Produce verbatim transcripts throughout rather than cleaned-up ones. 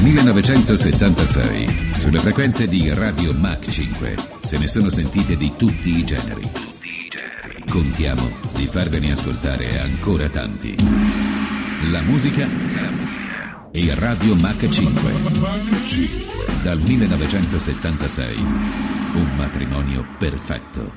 millenovecentosettantasei, sulle frequenze di Radio Mach cinque, se ne sono sentite di tutti i generi. Contiamo di farvene ascoltare ancora tanti. La musica e Radio Mach cinque. Dal millenovecentosettantasei, un matrimonio perfetto.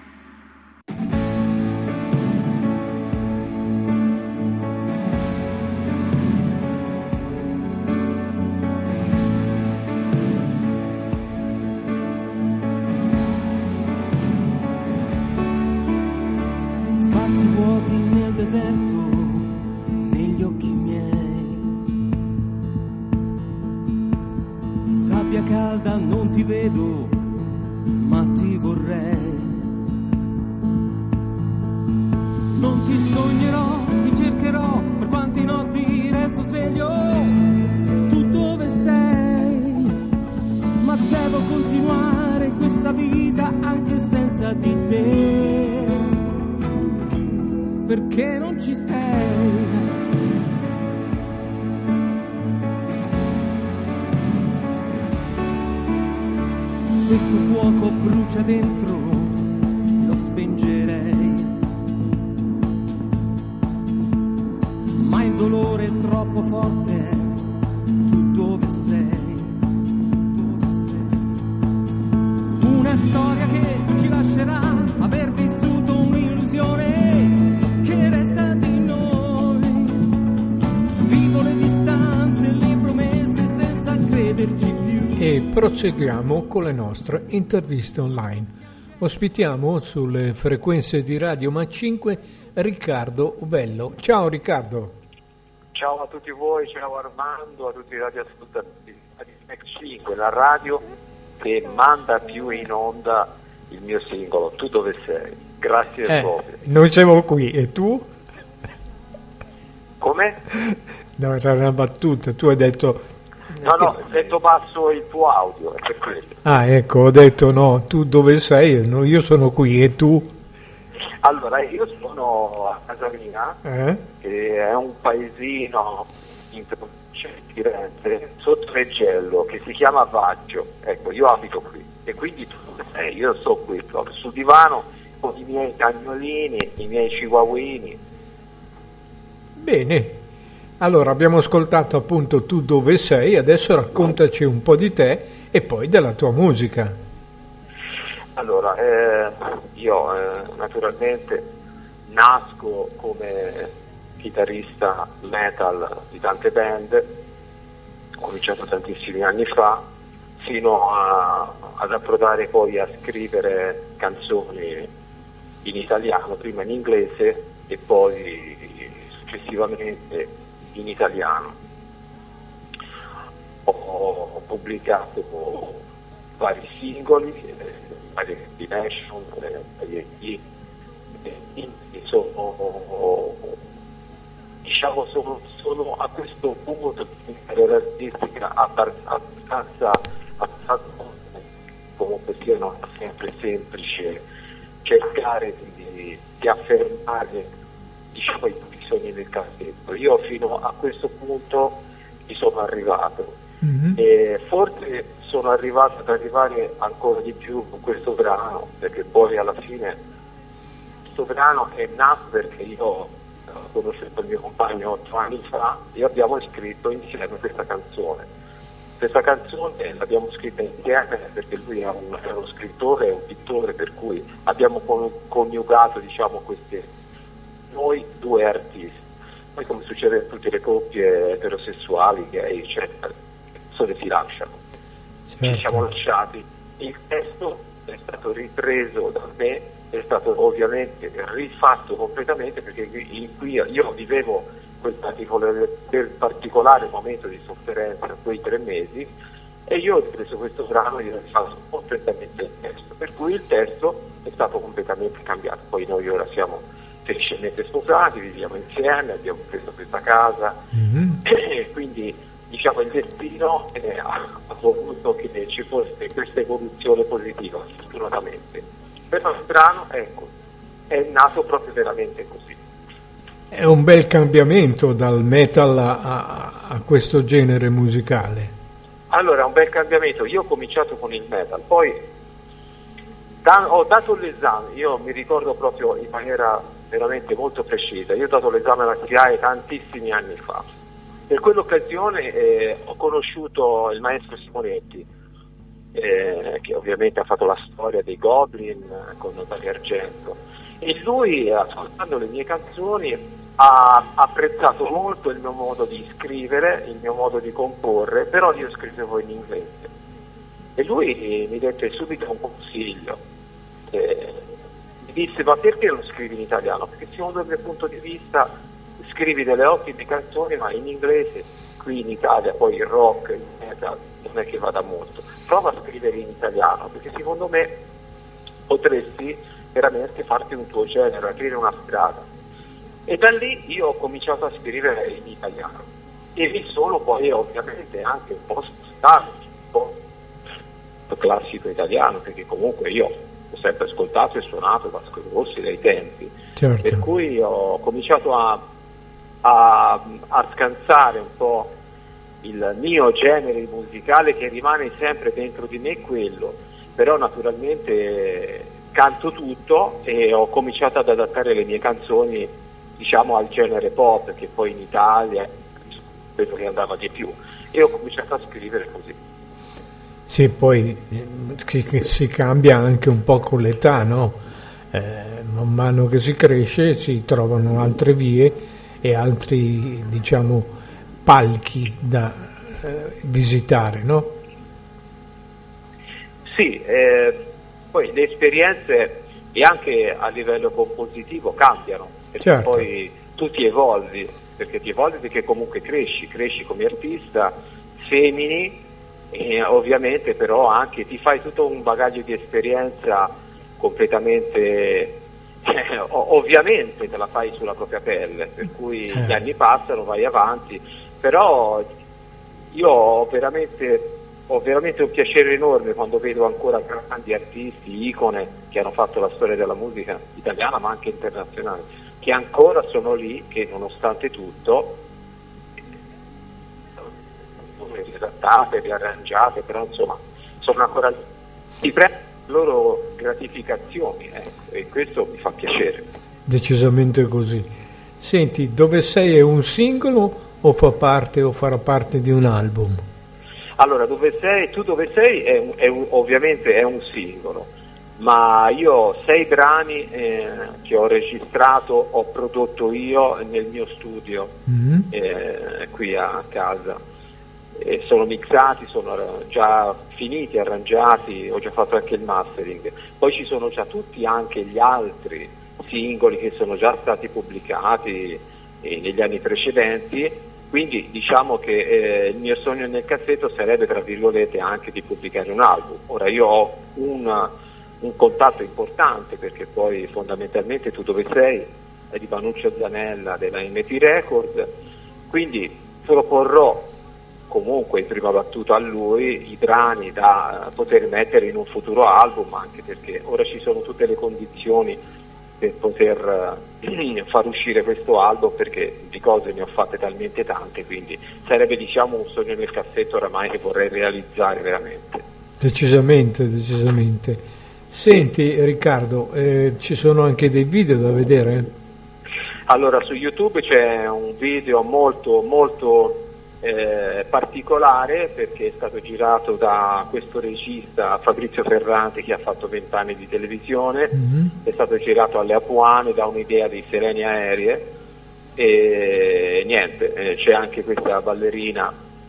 Proseguiamo con le nostre interviste online. Ospitiamo sulle frequenze di Radio Mach cinque Riccardo Bello. Ciao Riccardo. Ciao a tutti voi, ciao Armando, a tutti i radioascoltatori di Mach cinque, la radio che manda più in onda il mio singolo Tu dove sei? Grazie eh, proprio. Noi siamo qui e tu? Come? No, era una battuta, tu hai detto. No, no, sento basso il tuo audio, è per quello. Ah, ecco, ho detto no, tu dove sei? No, io sono qui, e tu? Allora, io sono a casa mia, eh? che è un paesino in provincia di Firenze, sotto Reggello, che si chiama Vaggio. Ecco, io abito qui, e quindi tu dove sei? Io sto qui proprio sul divano con i miei cagnolini, i miei chihuahuini. Bene. Allora, abbiamo ascoltato appunto Tu dove sei, adesso raccontaci un po' di te e poi della tua musica. Allora, eh, io eh, naturalmente nasco come chitarrista metal di tante band, ho cominciato tantissimi anni fa, fino a, ad approdare poi a scrivere canzoni in italiano, prima in inglese e poi successivamente in italiano. Ho, ho pubblicato vari singoli, eh, varie combination, eh, varie E P, eh, sono, diciamo, sono, sono a questo punto di carriera artistica abbastanza, abbastanza comunque sia non sempre semplice cercare di, di affermare, diciamo, i bisogni del cassetto. Io fino a questo punto ci sono arrivato, mm-hmm. e forse sono arrivato ad arrivare ancora di più con questo brano, perché poi alla fine questo brano è nato perché io ho conosciuto il mio compagno otto anni fa e abbiamo scritto insieme questa canzone. Questa canzone l'abbiamo scritta insieme perché lui è, un, è uno scrittore, è un pittore, per cui abbiamo coniugato, diciamo, queste noi due artisti. Poi, come succede in tutte le coppie eterosessuali, gay, eccetera, le persone si lasciano. Certo. Ci siamo lasciati. Il testo è stato ripreso da me, è stato ovviamente rifatto completamente, perché in cui io vivevo quel particolare, quel particolare momento di sofferenza, quei tre mesi, e io ho preso questo brano e ho rifatto completamente il testo, per cui il testo è stato completamente cambiato. Poi noi ora siamo felicemente sposati, viviamo insieme, abbiamo preso questa casa, mm-hmm. e quindi, diciamo, il destino eh, ha, ha voluto che ci fosse questa evoluzione positiva, fortunatamente. Però il brano, ecco, è nato proprio veramente così. È un bel cambiamento dal metal a, a questo genere musicale? Allora, è un bel cambiamento. Io ho cominciato con il metal, poi da, ho dato l'esame, io mi ricordo proprio in maniera veramente molto precisa, io ho dato l'esame alla S I A E tantissimi anni fa. Per quell'occasione eh, ho conosciuto il maestro Simonetti, eh, che ovviamente ha fatto la storia dei Goblin eh, con Dario Argento, e lui, ascoltando le mie canzoni, ha apprezzato molto il mio modo di scrivere, il mio modo di comporre, però io scrivevo in inglese. E lui mi dette subito un consiglio, eh, mi disse: ma perché non scrivi in italiano? Perché secondo il mio punto di vista scrivi delle ottime canzoni, ma in inglese, qui in Italia poi il rock, il metal, non è che vada molto. Prova a scrivere in italiano, perché secondo me potresti veramente farti un tuo genere, aprire una strada. E da lì io ho cominciato a scrivere in italiano. E mi sono poi ovviamente anche un po' spostato, un po' classico italiano, perché comunque io ho sempre ascoltato e suonato Vasco Rossi dai tempi. Certo. Per cui ho cominciato a A, a scansare un po' il mio genere musicale, che rimane sempre dentro di me quello, però naturalmente canto tutto e ho cominciato ad adattare le mie canzoni, diciamo, al genere pop, che poi in Italia è quello che andava di più, e ho cominciato a scrivere così. Sì, poi eh, si cambia anche un po' con l'età, no? Eh, man mano che si cresce si trovano altre vie e altri, diciamo, palchi da eh, visitare, no? Sì, eh, poi le esperienze e anche a livello compositivo cambiano, perché certo. Poi tu ti evolvi, perché ti evolvi perché comunque cresci, cresci come artista, semini, e ovviamente però anche ti fai tutto un bagaglio di esperienza completamente... Eh, ovviamente te la fai sulla propria pelle, per cui eh. gli anni passano, vai avanti, però io ho veramente, ho veramente un piacere enorme quando vedo ancora grandi artisti, icone che hanno fatto la storia della musica italiana ma anche internazionale, che ancora sono lì, che nonostante tutto riadattate, riarrangiate, però insomma sono ancora lì. Ti prego loro gratificazioni, ecco, e questo mi fa piacere. Decisamente così. Senti, Dove sei è un singolo o fa parte o farà parte di un album? Allora, Dove sei, tu dove sei è, un, è un, ovviamente è un singolo, ma io ho sei brani eh, che ho registrato, ho prodotto io nel mio studio, mm-hmm. eh, qui a casa. E sono mixati, sono già finiti, arrangiati, ho già fatto anche il mastering. Poi ci sono già tutti anche gli altri singoli che sono già stati pubblicati eh, negli anni precedenti, quindi diciamo che eh, il mio sogno nel cassetto sarebbe, tra virgolette, anche di pubblicare un album. Ora io ho una, un contatto importante, perché poi fondamentalmente Tu dove sei è di Vanuccio Zanella della M T Record, quindi proporrò comunque in prima battuta a lui i brani da poter mettere in un futuro album, anche perché ora ci sono tutte le condizioni per poter uh, far uscire questo album, perché di cose ne ho fatte talmente tante, quindi sarebbe, diciamo, un sogno nel cassetto oramai che vorrei realizzare veramente. Decisamente, decisamente. Senti Riccardo, eh, ci sono anche dei video da vedere? Allora, su YouTube c'è un video molto molto Eh, particolare, perché è stato girato da questo regista Fabrizio Ferrante, che ha fatto vent'anni di televisione, mm-hmm. è stato girato alle Apuane da un'idea di Sereni Aerie, e niente, eh, c'è anche questa ballerina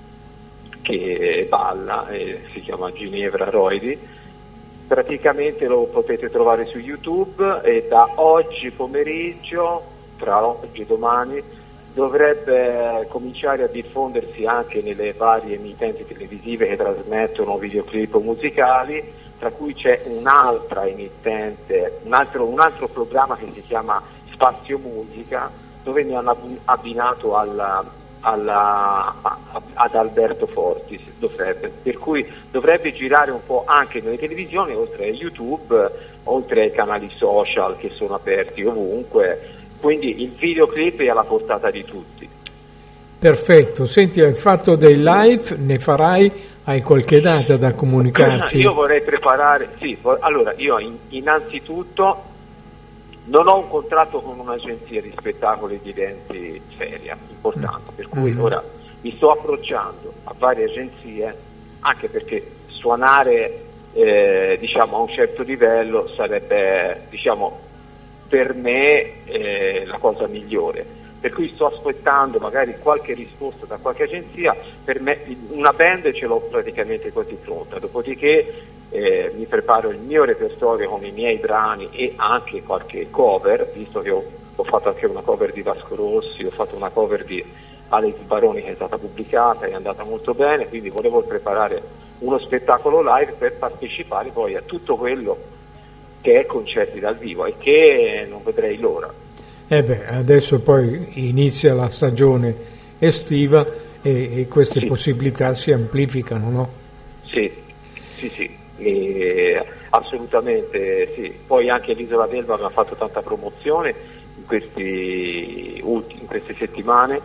che balla, eh, si chiama Ginevra Roidi. Praticamente lo potete trovare su YouTube, e da oggi pomeriggio, tra oggi e domani, dovrebbe cominciare a diffondersi anche nelle varie emittenti televisive che trasmettono videoclip musicali, tra cui c'è un'altra emittente, un altro, un altro programma che si chiama Spazio Musica, dove mi hanno abbinato alla, alla, a, ad Alberto Fortis, dovrebbe, per cui dovrebbe girare un po' anche nelle televisioni, oltre a YouTube, oltre ai canali social che sono aperti ovunque. Quindi il videoclip è alla portata di tutti. Perfetto, senti, hai fatto dei live, ne farai, hai qualche data da comunicarci? Io vorrei preparare, sì, allora io in, innanzitutto non ho un contratto con un'agenzia di spettacoli di eventi seria, importante, per cui mm. ora mi sto approcciando a varie agenzie, anche perché suonare eh, diciamo a un certo livello sarebbe, diciamo, per me eh, la cosa migliore. Per cui sto aspettando magari qualche risposta da qualche agenzia. Per me una band ce l'ho praticamente quasi pronta, dopodiché eh, mi preparo il mio repertorio con i miei brani e anche qualche cover, visto che ho, ho fatto anche una cover di Vasco Rossi, ho fatto una cover di Alex Baroni che è stata pubblicata, è andata molto bene, quindi volevo preparare uno spettacolo live per partecipare poi a tutto quello che è concerti dal vivo e che non vedrei l'ora. Eh beh, adesso poi inizia la stagione estiva e, e queste sì. possibilità si amplificano, no? Sì, sì, sì, e, assolutamente sì. Poi anche l'Isola d'Elba mi ha fatto tanta promozione in, questi ultimi, in queste settimane,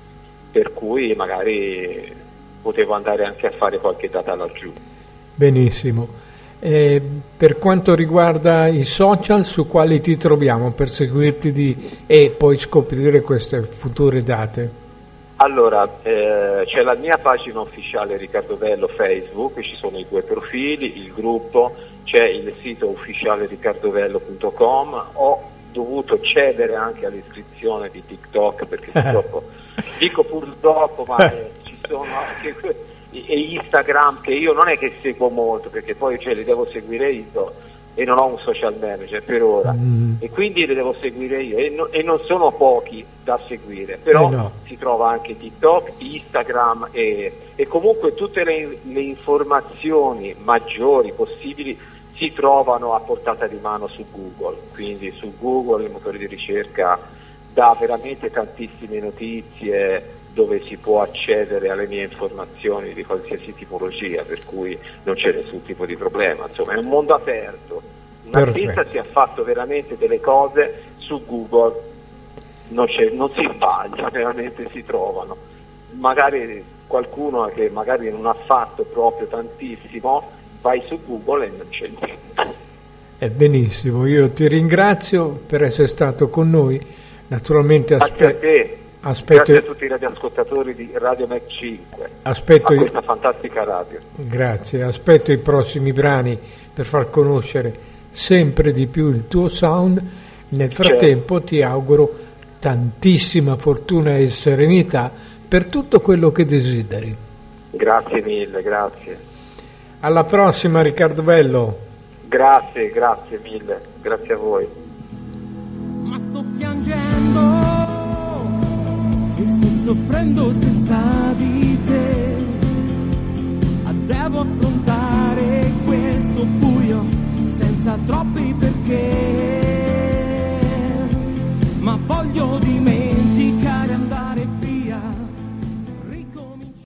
per cui magari potevo andare anche a fare qualche data laggiù. Benissimo. Eh, per quanto riguarda i social, su quali ti troviamo per seguirti di, e poi scoprire queste future date? Allora, eh, c'è la mia pagina ufficiale Riccardo Vello Facebook, ci sono i due profili, il gruppo, c'è il sito ufficiale riccardovello punto com, ho dovuto cedere anche all'iscrizione di TikTok perché purtroppo, dico purtroppo, ma eh, ci sono anche e Instagram, che io non è che seguo molto perché poi cioè, li devo seguire io e non ho un social manager per ora mm. e quindi li devo seguire io e, no, e non sono pochi da seguire, però eh no. si trova anche TikTok, Instagram e, e comunque tutte le, le informazioni maggiori possibili si trovano a portata di mano su Google, quindi su Google il motore di ricerca dà veramente tantissime notizie dove si può accedere alle mie informazioni di qualsiasi tipologia, per cui non c'è nessun tipo di problema, insomma è un mondo aperto, un artista si è fatto veramente delle cose su Google, non, c'è, non si sbaglia, veramente si trovano, magari qualcuno che magari non ha fatto proprio tantissimo, vai su Google e non c'è niente. È benissimo, io ti ringrazio per essere stato con noi, naturalmente aspetto. Aspetto... Grazie a tutti i radioascoltatori di Radio Mac cinque, aspetto a questa fantastica radio. Grazie, aspetto i prossimi brani per far conoscere sempre di più il tuo sound. Nel frattempo certo. ti auguro tantissima fortuna e serenità per tutto quello che desideri. Grazie mille, grazie. Alla prossima Riccardo Vello. Grazie, grazie mille, grazie a voi. Ma sto piangendo e sto soffrendo senza di te, devo affrontare questo buio senza troppi